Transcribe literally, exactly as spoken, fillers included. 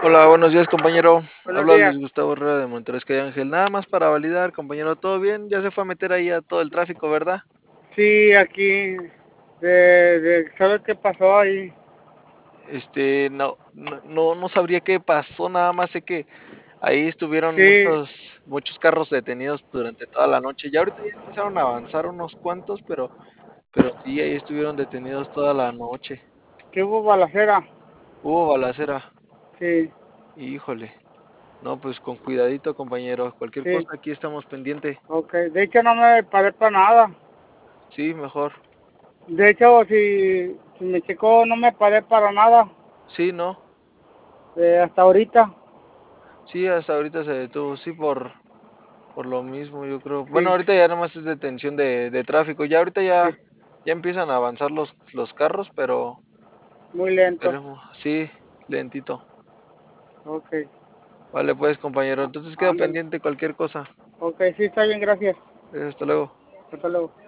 Hola, buenos días, compañero. Buenos Habla días. Luis Gustavo Herrera de Monteros Calle Ángel. Nada más para validar, compañero, ¿todo bien? Ya se fue a meter ahí a todo el tráfico, ¿verdad? Sí, aquí, de, de, ¿sabes qué pasó ahí? Este, no, no, no, no sabría qué pasó, nada más sé que ahí estuvieron Sí, muchos, muchos carros detenidos durante toda la noche. Ya ahorita ya empezaron a avanzar unos cuantos, pero, pero sí, ahí estuvieron detenidos toda la noche. que hubo balacera. Hubo balacera, Sí, híjole. No, pues con cuidadito, compañero. Cualquier sí, cosa, aquí estamos pendiente. ok. De hecho, no me paré para nada. Sí, mejor. De hecho, si, si me checó, no me paré para nada. Sí, ¿no? eh, hasta ahorita. Sí, hasta ahorita se detuvo, sí, por, por lo mismo, yo creo. Bueno, Sí, ahorita ya nomás es detención de, de tráfico, ya ahorita sí, ya, ya empiezan a avanzar los, los carros, pero muy lento. esperemos, sí, lentito. Ok, Vale, pues, compañero, entonces quedo ándale. pendiente cualquier cosa. Ok, sí, está bien, gracias. Eh, Hasta luego. Hasta luego.